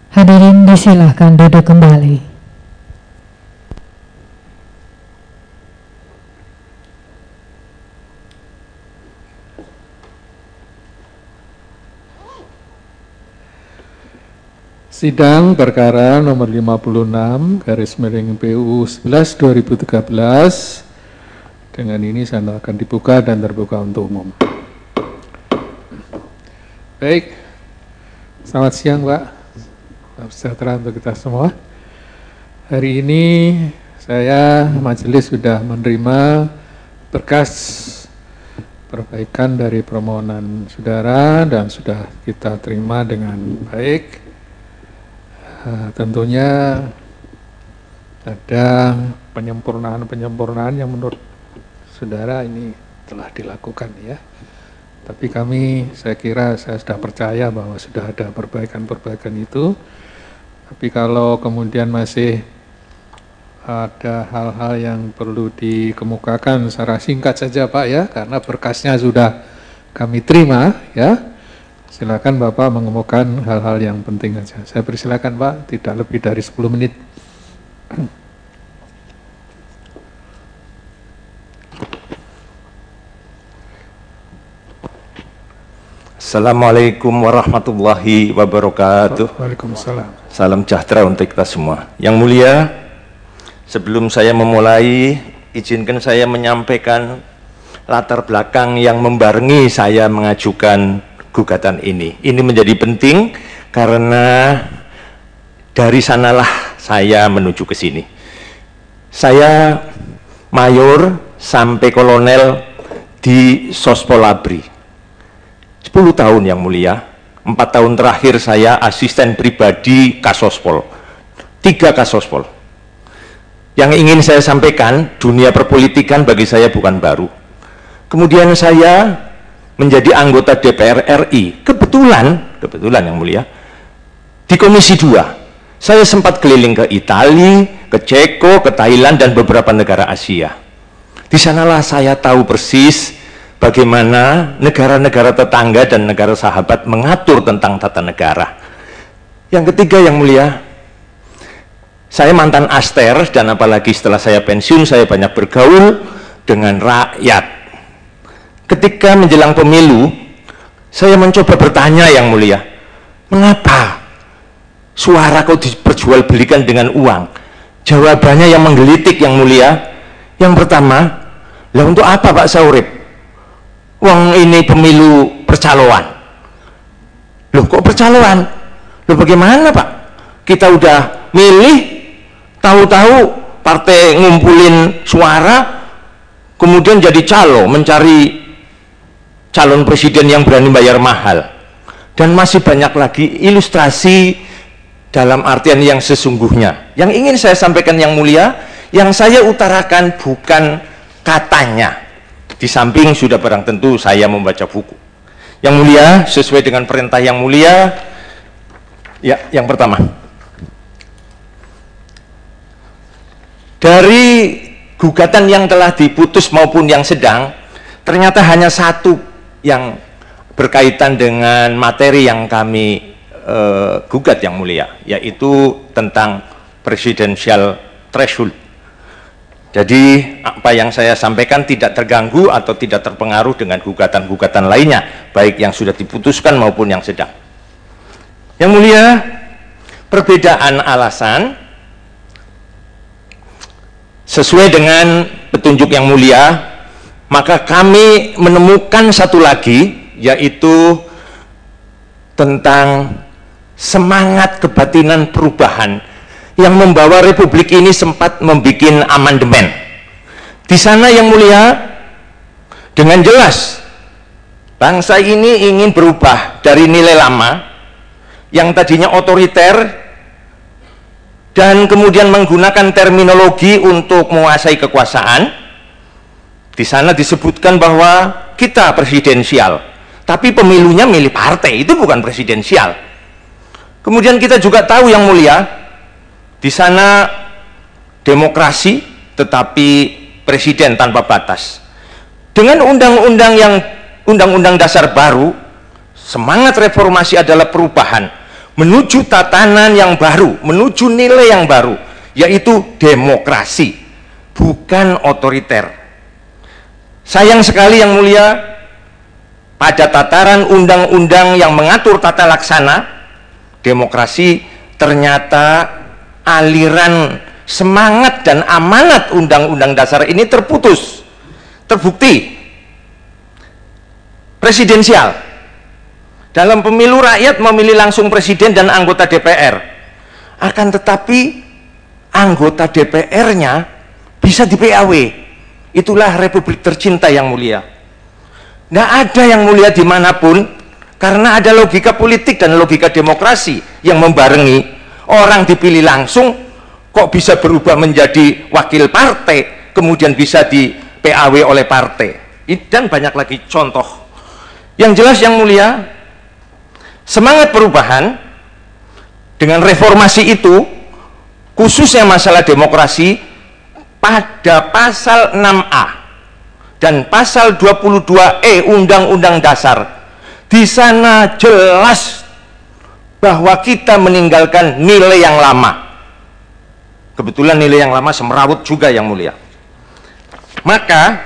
Hadirin disilahkan duduk kembali. Sidang perkara nomor 56 garis miring PUU 11 2013 dengan ini saya akan dibuka dan terbuka untuk umum. Baik, selamat siang Pak, salam sejahtera untuk kita semua. Hari ini saya majelis sudah menerima berkas perbaikan dari permohonan saudara dan sudah kita terima dengan baik. Tentunya ada penyempurnaan yang menurut saudara ini telah dilakukan ya. Tapi saya kira saya sudah percaya bahwa sudah ada perbaikan-perbaikan itu. Tapi kalau kemudian masih ada hal-hal yang perlu dikemukakan secara singkat saja Pak ya, karena berkasnya sudah kami terima ya. Silakan Bapak mengemukakan hal-hal yang penting saja. Saya persilakan Pak, tidak lebih dari 10 menit. Assalamualaikum warahmatullahi wabarakatuh. Waalaikumsalam. Salam sejahtera untuk kita semua. Yang mulia, sebelum saya memulai, izinkan saya menyampaikan latar belakang yang membarengi saya mengajukan gugatan ini. Ini menjadi penting karena dari sanalah saya menuju ke sini. Saya mayor sampai kolonel di Sospol Abri. 10 tahun yang mulia. 4 tahun terakhir saya asisten pribadi Kasospol. 3 Kasospol. Yang ingin saya sampaikan, dunia perpolitikan bagi saya bukan baru. Kemudian saya menjadi anggota DPR RI, kebetulan yang mulia, di Komisi 2. Saya sempat keliling ke Italia, ke Ceko, ke Thailand, dan beberapa negara Asia. Di sanalah saya tahu persis bagaimana negara-negara tetangga dan negara sahabat mengatur tentang tata negara. Yang ketiga yang mulia, saya mantan aster, dan apalagi setelah saya pensiun, saya banyak bergaul dengan rakyat. Ketika menjelang pemilu, saya mencoba bertanya yang mulia, mengapa suara kau diperjualbelikan dengan uang? Jawabannya yang menggelitik yang mulia. Yang pertama, lah untuk apa Pak Saurip? Uang ini pemilu percaloan. Loh kok percaloan? Loh bagaimana Pak? Kita udah milih, tahu-tahu partai ngumpulin suara, kemudian jadi calo, mencari calon presiden yang berani bayar mahal. Dan masih banyak lagi ilustrasi dalam artian yang sesungguhnya. Yang ingin saya sampaikan yang mulia, yang saya utarakan bukan katanya. Di samping sudah barang tentu saya membaca buku. Yang mulia, sesuai dengan perintah yang mulia, ya, yang pertama. Dari gugatan yang telah diputus maupun yang sedang, ternyata hanya satu yang berkaitan dengan materi yang kami gugat yang mulia, yaitu tentang presidensial threshold. Jadi apa yang saya sampaikan tidak terganggu atau tidak terpengaruh dengan gugatan-gugatan lainnya, baik yang sudah diputuskan maupun yang sedang. Yang mulia, perbedaan alasan sesuai dengan petunjuk yang mulia, maka kami menemukan satu lagi, yaitu tentang semangat kebatinan perubahan yang membawa Republik ini sempat membuat amandemen. Di sana yang mulia, dengan jelas bangsa ini ingin berubah dari nilai lama yang tadinya otoriter dan kemudian menggunakan terminologi untuk menguasai kekuasaan. Di sana disebutkan bahwa kita presidensial, tapi pemilunya milih partai, itu bukan presidensial. Kemudian kita juga tahu yang mulia, di sana demokrasi, tetapi presiden tanpa batas. Dengan undang-undang dasar baru, semangat reformasi adalah perubahan. menuju tatanan yang baru, menuju nilai yang baru, yaitu demokrasi, bukan otoriter. Sayang sekali yang mulia, pada tataran undang-undang yang mengatur tata laksana demokrasi, ternyata aliran semangat dan amanat undang-undang dasar ini terputus. Terbukti presidensial, dalam pemilu rakyat memilih langsung presiden dan anggota DPR, akan tetapi anggota DPR-nya bisa di PAW. Itulah republik tercinta yang mulia. Nggak ada yang mulia dimanapun, karena ada logika politik dan logika demokrasi yang membarengi. Orang dipilih langsung kok bisa berubah menjadi wakil partai, kemudian bisa di PAW oleh partai, dan banyak lagi contoh. Yang jelas yang mulia, semangat perubahan dengan reformasi itu, khususnya masalah demokrasi, pada pasal 6A dan pasal 22E Undang-Undang Dasar, di sana jelas bahwa kita meninggalkan nilai yang lama. Kebetulan nilai yang lama semerawut juga yang mulia. Maka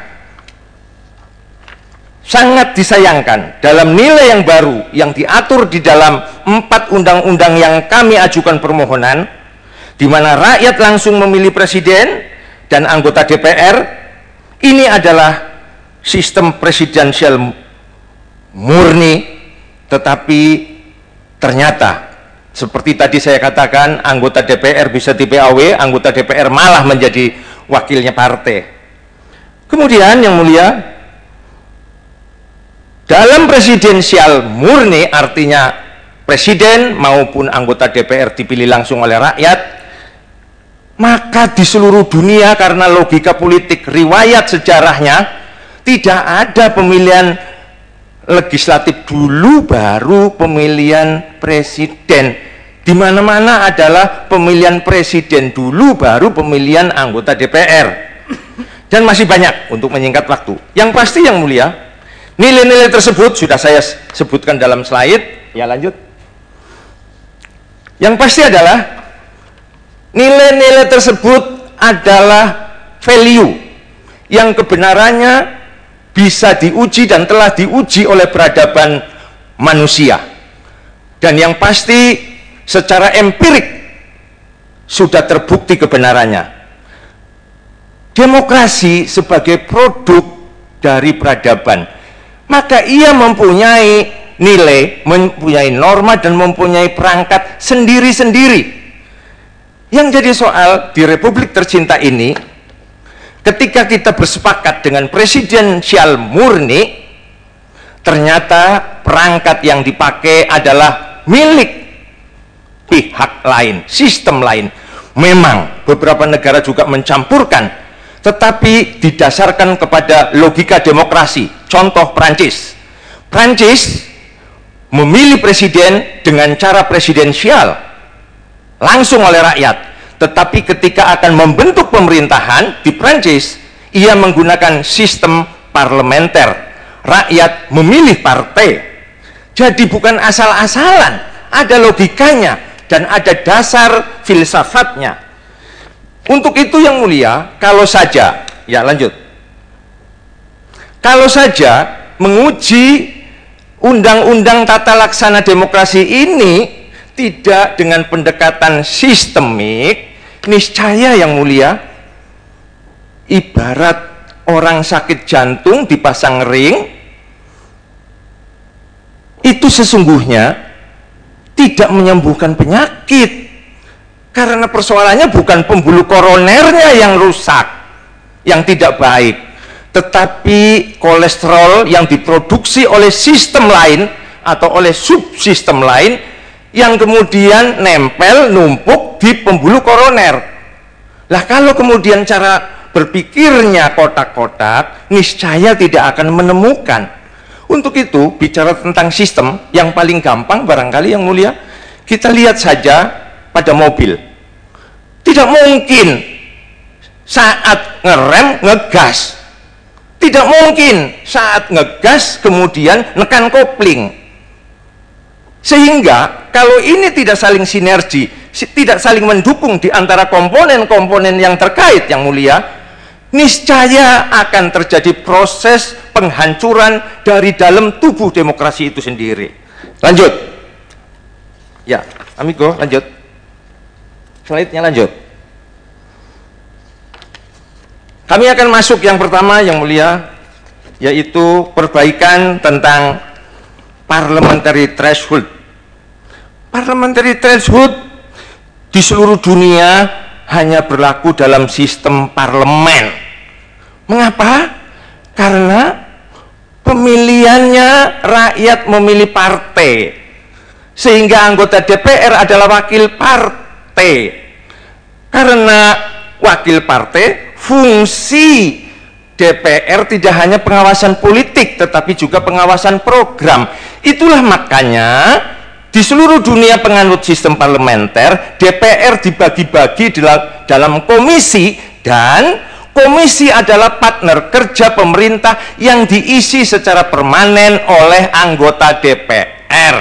sangat disayangkan dalam nilai yang baru yang diatur di dalam 4 undang-undang yang kami ajukan permohonan, di mana rakyat langsung memilih presiden dan anggota DPR, ini adalah sistem presidensial murni, tetapi ternyata seperti tadi saya katakan, anggota DPR bisa di PAW, anggota DPR malah menjadi wakilnya partai. Kemudian yang mulia, dalam presidensial murni, artinya presiden maupun anggota DPR dipilih langsung oleh rakyat, maka di seluruh dunia karena logika politik riwayat sejarahnya, tidak ada pemilihan legislatif dulu baru pemilihan presiden. Di mana-mana adalah pemilihan presiden dulu baru pemilihan anggota DPR. Dan masih banyak untuk menyingkat waktu. Yang pasti yang mulia, nilai-nilai tersebut sudah saya sebutkan dalam slide. Ya, lanjut. Yang pasti adalah nilai-nilai tersebut adalah value yang kebenarannya bisa diuji dan telah diuji oleh peradaban manusia, dan yang pasti secara empirik sudah terbukti kebenarannya. Demokrasi sebagai produk dari peradaban, maka ia mempunyai nilai, mempunyai norma, dan mempunyai perangkat sendiri-sendiri. Yang jadi soal di republik tercinta ini, ketika kita bersepakat dengan presidensial murni, ternyata perangkat yang dipakai adalah milik pihak lain, sistem lain. Memang beberapa negara juga mencampurkan, tetapi didasarkan kepada logika demokrasi. Contoh Prancis. Prancis memilih presiden dengan cara presidensial, langsung oleh rakyat, tetapi ketika akan membentuk pemerintahan di Prancis, ia menggunakan sistem parlementer. Rakyat memilih partai. Jadi bukan asal-asalan, ada logikanya dan ada dasar filsafatnya. Untuk itu yang mulia, kalau saja, ya lanjut, kalau saja menguji undang-undang tata laksana demokrasi ini tidak dengan pendekatan sistemik, niscaya yang mulia, ibarat orang sakit jantung dipasang ring, itu sesungguhnya tidak menyembuhkan penyakit, karena persoalannya bukan pembuluh koronernya yang rusak, yang tidak baik, tetapi kolesterol yang diproduksi oleh sistem lain atau oleh subsistem lain yang kemudian nempel, numpuk di pembuluh koroner. Lah kalau kemudian cara berpikirnya kotak-kotak, niscaya tidak akan menemukan. Untuk itu, bicara tentang sistem, yang paling gampang barangkali yang mulia, kita lihat saja pada mobil. Tidak mungkin saat ngerem ngegas, tidak mungkin saat ngegas kemudian nekan kopling. Sehingga kalau ini tidak saling sinergi, tidak saling mendukung di antara komponen-komponen yang terkait, yang mulia, niscaya akan terjadi proses penghancuran dari dalam tubuh demokrasi itu sendiri. Lanjut. Ya, amigo, lanjut. Slide-nya lanjut. Kami akan masuk yang pertama, yang mulia, yaitu perbaikan tentang parliamentary threshold. Parliamentary threshold di seluruh dunia hanya berlaku dalam sistem parlemen. Mengapa? Karena pemilihannya rakyat memilih partai, sehingga anggota DPR adalah wakil partai. Karena wakil partai, fungsi DPR tidak hanya pengawasan politik tetapi juga pengawasan program. Itulah makanya di seluruh dunia penganut sistem parlementer, DPR dibagi-bagi dalam komisi, dan komisi adalah partner kerja pemerintah yang diisi secara permanen oleh anggota DPR.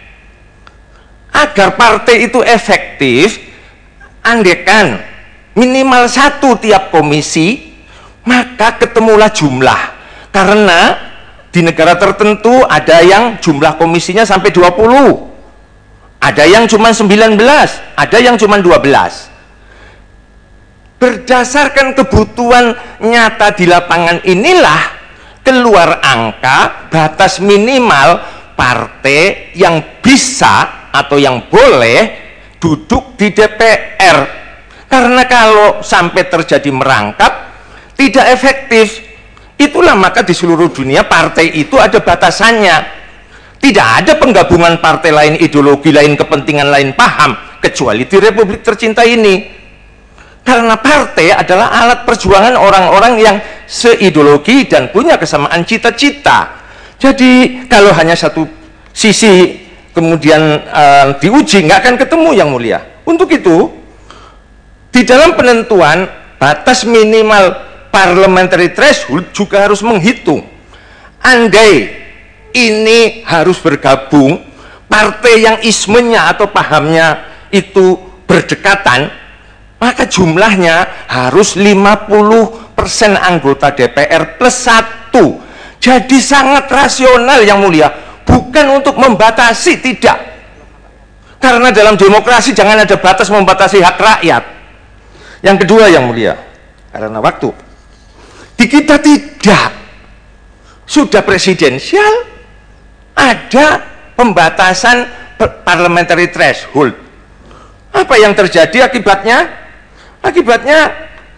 Agar partai itu efektif, andekan minimal satu tiap komisi, maka ketemulah jumlah. Karena di negara tertentu ada yang jumlah komisinya sampai 20, ada yang cuma 19, ada yang cuma 12. Berdasarkan kebutuhan nyata di lapangan inilah keluar angka batas minimal partai yang bisa atau yang boleh duduk di DPR. Karena kalau sampai terjadi merangkap, tidak efektif. Itulah maka di seluruh dunia partai itu ada batasannya. Tidak ada penggabungan partai lain, ideologi lain, kepentingan lain, paham, kecuali di Republik tercinta ini. Karena partai adalah alat perjuangan orang-orang yang seideologi dan punya kesamaan cita-cita. Jadi kalau hanya satu sisi kemudian diuji, nggak akan ketemu, yang mulia. Untuk itu, di dalam penentuan batas minimal parliamentary threshold juga harus menghitung. Andai ini harus bergabung partai yang ismenya atau pahamnya itu berdekatan, maka jumlahnya harus 50% anggota DPR plus 1. Jadi sangat rasional, yang mulia, bukan untuk membatasi, tidak. Karena dalam demokrasi jangan ada batas membatasi hak rakyat. Yang kedua, yang mulia, karena waktu, di kita tidak, sudah presidensial, ada pembatasan parliamentary threshold. Apa yang terjadi akibatnya? Akibatnya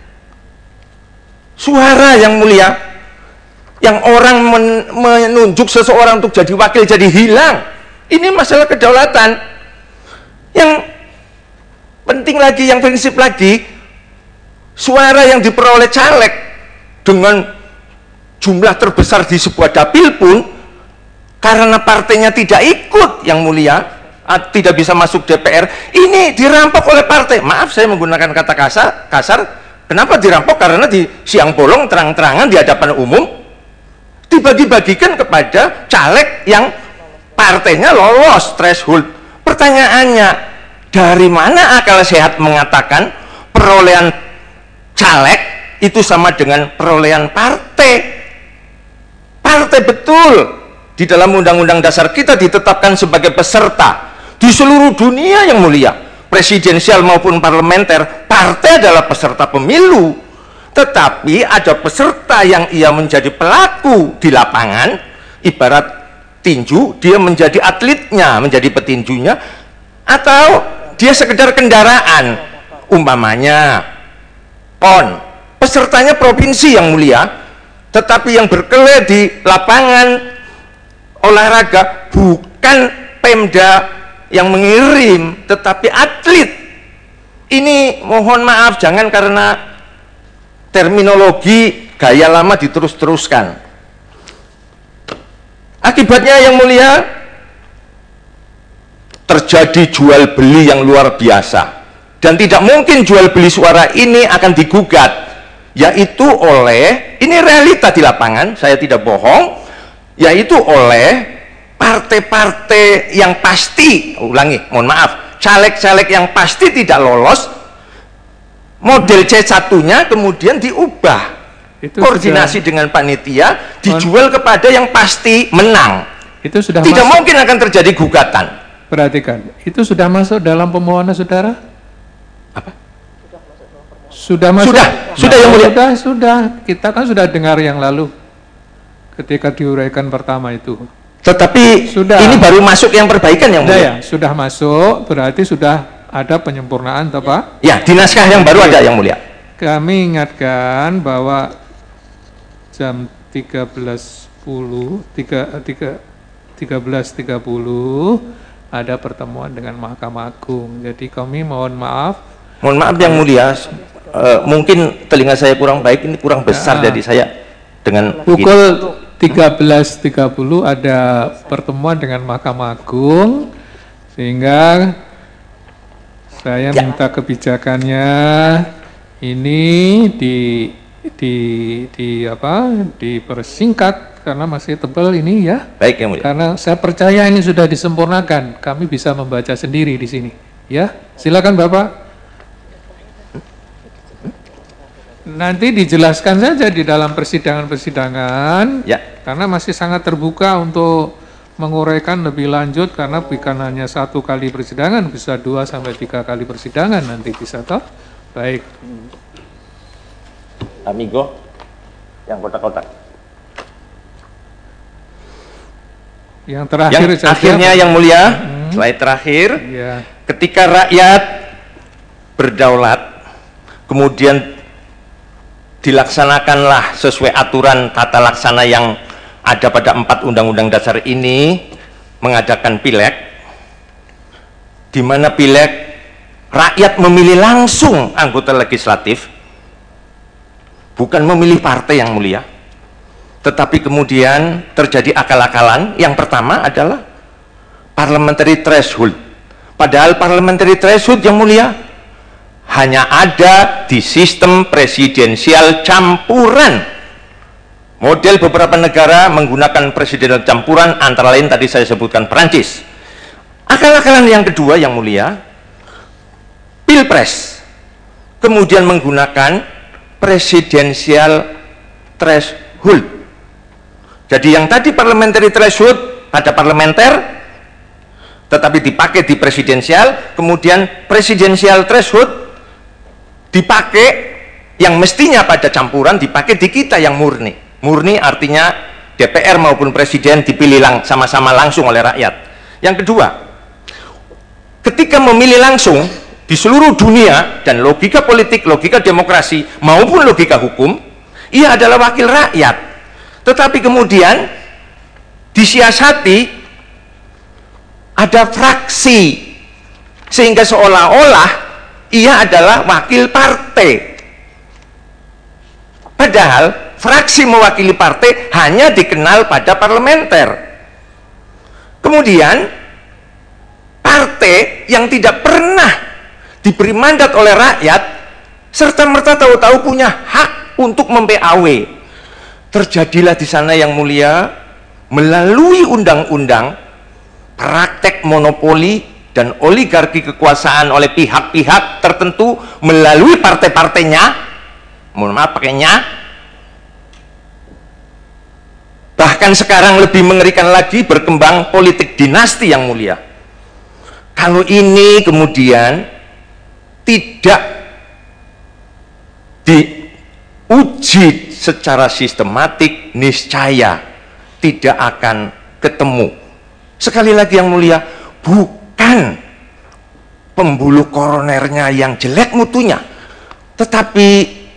suara, yang mulia, yang orang menunjuk seseorang untuk jadi wakil jadi hilang. Ini masalah kedaulatan. Yang penting lagi, yang prinsip lagi, suara yang diperoleh caleg dengan jumlah terbesar di sebuah dapil pun, karena partainya tidak ikut, yang mulia, tidak bisa masuk DPR, ini dirampok oleh partai. Maaf saya menggunakan kata kasar. Kenapa dirampok? Karena di siang bolong terang-terangan di hadapan umum dibagi-bagikan kepada caleg yang partainya lolos threshold. Pertanyaannya, dari mana akal sehat mengatakan perolehan caleg itu sama dengan perolehan partai? Partai betul di dalam undang-undang dasar kita ditetapkan sebagai peserta di seluruh dunia, yang mulia, presidensial maupun parlementer, partai adalah peserta pemilu. Tetapi ada peserta yang ia menjadi pelaku di lapangan, ibarat tinju, dia menjadi atletnya, menjadi petinjunya, atau dia sekedar kendaraan, umpamanya PON, pesertanya provinsi, yang mulia, tetapi yang berkeliling di lapangan olahraga bukan Pemda yang mengirim, tetapi atlet. Ini mohon maaf, jangan karena terminologi gaya lama diterus-teruskan. Akibatnya, yang mulia, terjadi jual beli yang luar biasa, dan tidak mungkin jual beli suara ini akan digugat, yaitu oleh, ini realita di lapangan, saya tidak bohong, yaitu oleh partai-partai yang pasti, ulangi, mohon maaf, caleg-caleg yang pasti tidak lolos, model C1-nya kemudian diubah. Itu koordinasi dengan panitia, dijual kepada yang pasti menang. Itu sudah tidak masuk. Mungkin akan terjadi gugatan. Perhatikan, itu sudah masuk dalam pemohonan saudara? Apa? Sudah masuk? Sudah yang mulia. Sudah. Kita kan sudah dengar yang lalu ketika diuraikan pertama itu. Tetapi sudah. Ini baru masuk yang perbaikan yang mulia. Ya, sudah masuk, berarti sudah ada penyempurnaan, toh Pak? Ya, di naskah yang baru ada yang mulia. Kami ingatkan bahwa jam 13.30 ada pertemuan dengan Mahkamah Agung. Jadi kami mohon maaf. Mohon maaf yang mulia, mungkin telinga saya kurang baik, ini kurang besar dari saya. Dengan pukul 13.30 ada pertemuan dengan Mahkamah Agung, sehingga saya minta kebijakannya ini dipersingkat karena masih tebal ini ya. Baik yang mulia. Karena saya percaya ini sudah disempurnakan, kami bisa membaca sendiri di sini. Ya, silakan Bapak. Nanti dijelaskan saja di dalam persidangan-persidangan, ya. Karena masih sangat terbuka untuk menguraikan lebih lanjut, karena bukan hanya 1 kali persidangan, bisa 2 sampai 3 kali persidangan nanti bisa toh. Baik. Amigo, yang kotak-kotak. Yang terakhir. Yang akhirnya yang mulia, slide terakhir. Ya. Ketika rakyat berdaulat, kemudian dilaksanakanlah sesuai aturan tata laksana yang ada pada 4 undang-undang dasar ini, mengadakan pileg, di mana pileg rakyat memilih langsung anggota legislatif, bukan memilih partai yang mulia. Tetapi kemudian terjadi akal-akalan. Yang pertama adalah parliamentary threshold. Padahal parliamentary threshold yang mulia hanya ada di sistem presidensial campuran. Model beberapa negara menggunakan presidensial campuran, antara lain tadi saya sebutkan Perancis. Akal-akalan yang kedua yang mulia, Pilpres kemudian menggunakan presidensial threshold. Jadi yang tadi parliamentary threshold pada parlementer, tetapi dipakai di presidensial, kemudian presidensial threshold dipakai yang mestinya pada campuran, dipakai di kita yang murni. Murni artinya DPR maupun presiden dipilih sama-sama langsung oleh rakyat. Yang kedua, ketika memilih langsung di seluruh dunia, dan logika politik, logika demokrasi maupun logika hukum, ia adalah wakil rakyat. Tetapi kemudian disiasati, ada fraksi, sehingga seolah-olah ia adalah wakil partai. Padahal fraksi mewakili partai hanya dikenal pada parlementer. Kemudian partai yang tidak pernah diberi mandat oleh rakyat, serta-merta tahu-tahu punya hak untuk mem-PAW. Terjadilah di sana yang mulia, melalui undang-undang, praktek monopoli dan oligarki kekuasaan oleh pihak-pihak tertentu melalui partai-partainya, mohon maaf pakainya. Bahkan sekarang lebih mengerikan lagi, berkembang politik dinasti yang mulia. Kalau ini kemudian tidak diuji secara sistematik, niscaya tidak akan ketemu. Sekali lagi yang mulia, bukan pembuluh koronernya yang jelek mutunya, tetapi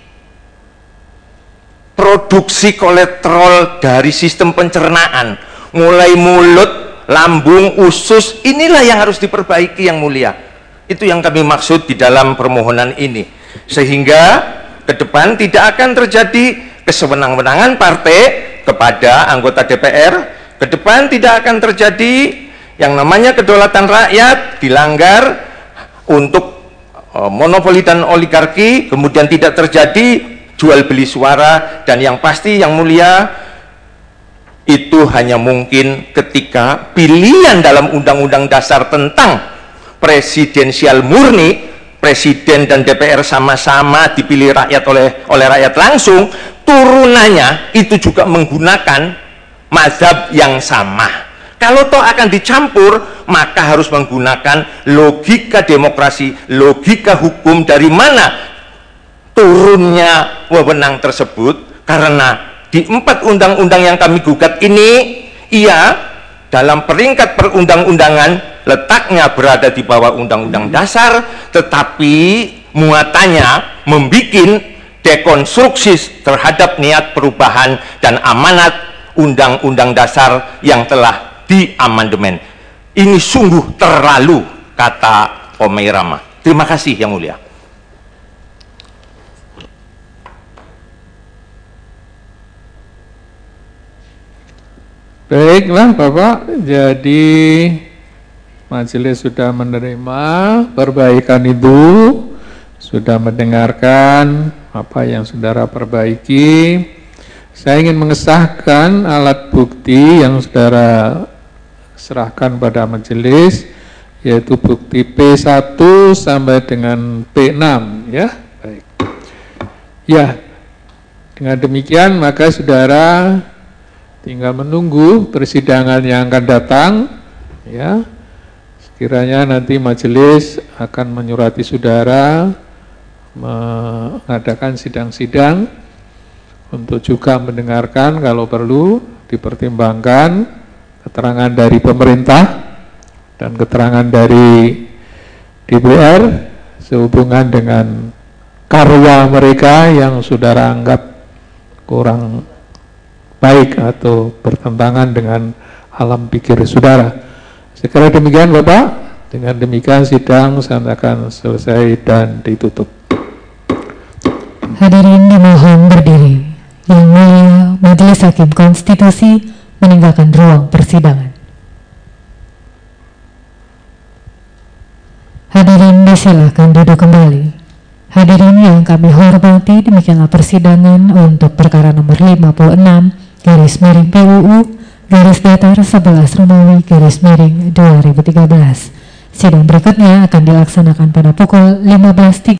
produksi kolesterol dari sistem pencernaan, mulai mulut, lambung, usus, inilah yang harus diperbaiki yang mulia. Itu yang kami maksud di dalam permohonan ini, sehingga ke depan tidak akan terjadi kesewenang-wenangan partai kepada anggota DPR. Ke depan tidak akan terjadi yang namanya kedaulatan rakyat dilanggar untuk monopoli dan oligarki, kemudian tidak terjadi jual beli suara. Dan yang pasti yang mulia, itu hanya mungkin ketika pilihan dalam Undang-Undang Dasar tentang presidensial murni, presiden dan DPR sama-sama dipilih rakyat oleh rakyat langsung, turunannya itu juga menggunakan mazhab yang sama. Kalau toh akan dicampur, maka harus menggunakan logika demokrasi, logika hukum. Dari mana turunnya wewenang tersebut? Karena di 4 undang-undang yang kami gugat ini, ia dalam peringkat perundang-undangan letaknya berada di bawah Undang-Undang Dasar, tetapi muatannya membuat dekonstruksi terhadap niat perubahan dan amanat Undang-Undang Dasar yang telah di amandemen. Ini sungguh terlalu, kata Omai Rama. Terima kasih Yang Mulia. Baiklah Bapak, jadi majelis sudah menerima perbaikan itu, sudah mendengarkan apa yang saudara perbaiki. Saya ingin mengesahkan alat bukti yang saudara serahkan pada majelis, yaitu bukti P1 sampai dengan P6, ya. Baik. Ya, dengan demikian maka saudara tinggal menunggu persidangan yang akan datang, ya. Sekiranya nanti majelis akan menyurati saudara mengadakan sidang-sidang untuk juga mendengarkan kalau perlu dipertimbangkan keterangan dari pemerintah dan keterangan dari DPR sehubungan dengan karya mereka yang saudara anggap kurang baik atau bertentangan dengan alam pikir saudara. Sekira demikian Bapak, dengan demikian sidang akan selesai dan ditutup. Hadirin dimohon berdiri. Yang Mulia Majelis Hakim Konstitusi meninggalkan ruang persidangan. Hadirin disilahkan duduk kembali. Hadirin yang kami hormati, demikianlah persidangan untuk perkara nomor 56 PUU _11 Romawi _2013. Sidang berikutnya akan dilaksanakan pada pukul 15.30